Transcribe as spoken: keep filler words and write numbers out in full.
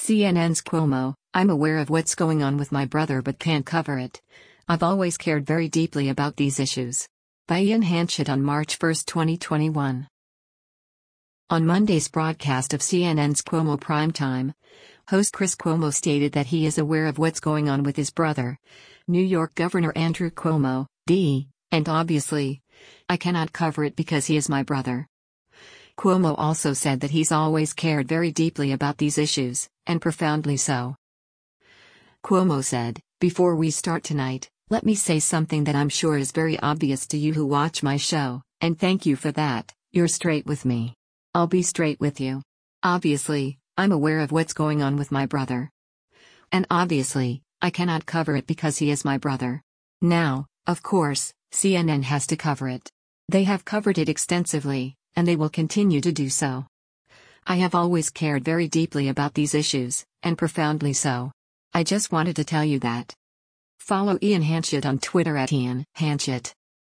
C N N's Cuomo, I'm aware of what's going on with my brother but can't cover it. I've always cared very deeply about these issues. By Ian Hanchett on March first, twenty twenty-one. On Monday's broadcast of C N N's Cuomo Primetime, host Chris Cuomo stated that he is aware of what's going on with his brother, New York Governor Andrew Cuomo, D, and obviously, I cannot cover it because he is my brother. Cuomo also said that he's always cared very deeply about these issues, and profoundly so. Cuomo said, "Before we start tonight, let me say something that I'm sure is very obvious to you who watch my show, and thank you for that. You're straight with me. I'll be straight with you. Obviously, I'm aware of what's going on with my brother. And obviously, I cannot cover it because he is my brother. Now, of course, C N N has to cover it. They have covered it extensively, and they will continue to do so. I have always cared very deeply about these issues, and profoundly so. I just wanted to tell you that." Follow Ian Hanchett on Twitter at Ian Hanchett.